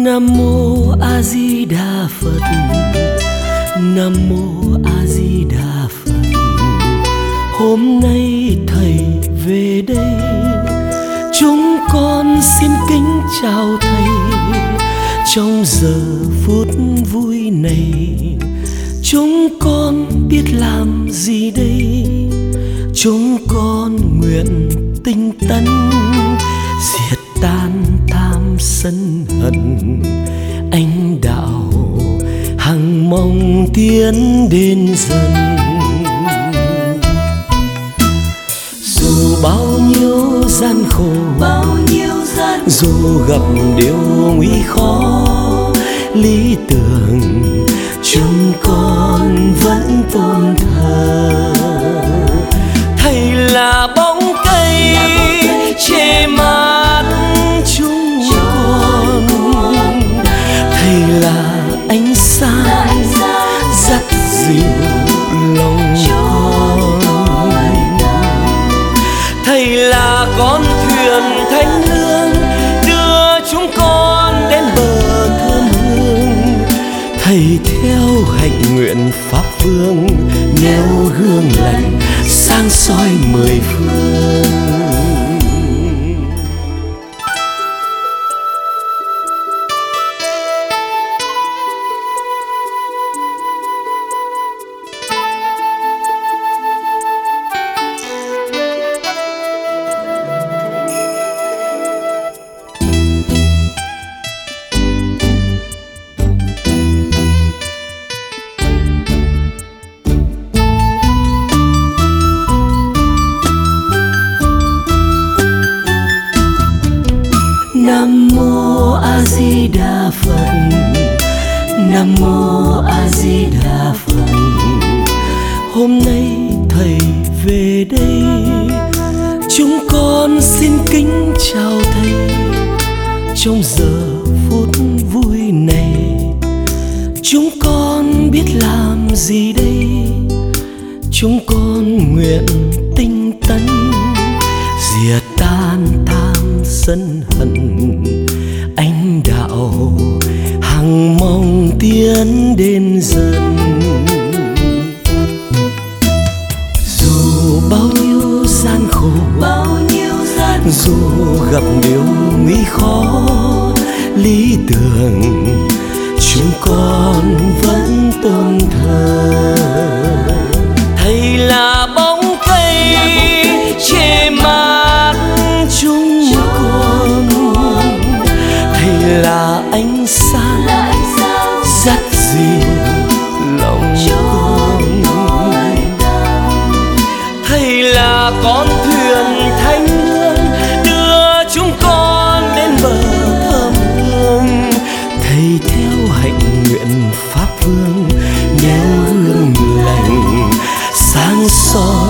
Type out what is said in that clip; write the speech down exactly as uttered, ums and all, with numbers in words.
Nam mô A Di Đà Phật. Nam mô A Di Đà Phật. Hôm nay thầy về đây, chúng con xin kính chào thầy. Trong giờ phút vui này, chúng con biết làm gì đây? Chúng con nguyện tinh tấn, diệt tan tham sân hận, anh đạo hằng mong tiến đến dần. Dù bao nhiêu gian khổ, bao nhiêu gian dù gặp điều nguy khó, lý tưởng chúng con vẫn tôn thờ. Thầy là bóng cây che mát chúng con, thầy là ánh sáng dắt dịu lòng con. Thầy là con thuyền thánh lương đưa chúng con đến bờ thơm hương. Thầy theo hạnh nguyện pháp phương, nêu gương lành sáng soi mười phương. Nam mô A Di Đà Phật. Nam mô A Di Đà Phật. Hôm nay thầy về đây, chúng con xin kính chào thầy. Trong giờ phút vui này, chúng con biết làm gì đây? Chúng con nguyện tinh tấn, diệt tan tham sân hận, anh đạo hằng mong tiến đến dần. Dù bao nhiêu gian khổ, bao nhiêu gian dù gặp điều nguy khó, lý tưởng chúng con vẫn tôn thờ. Thầy là bóng cây che mát chúng con, thầy là ánh sáng dắt dịu lòng con. Thầy là con thuyền thánh lương đưa chúng con đến bờ thơm hương. Thầy theo hạnh nguyện pháp phương, nêu gương lành sáng soi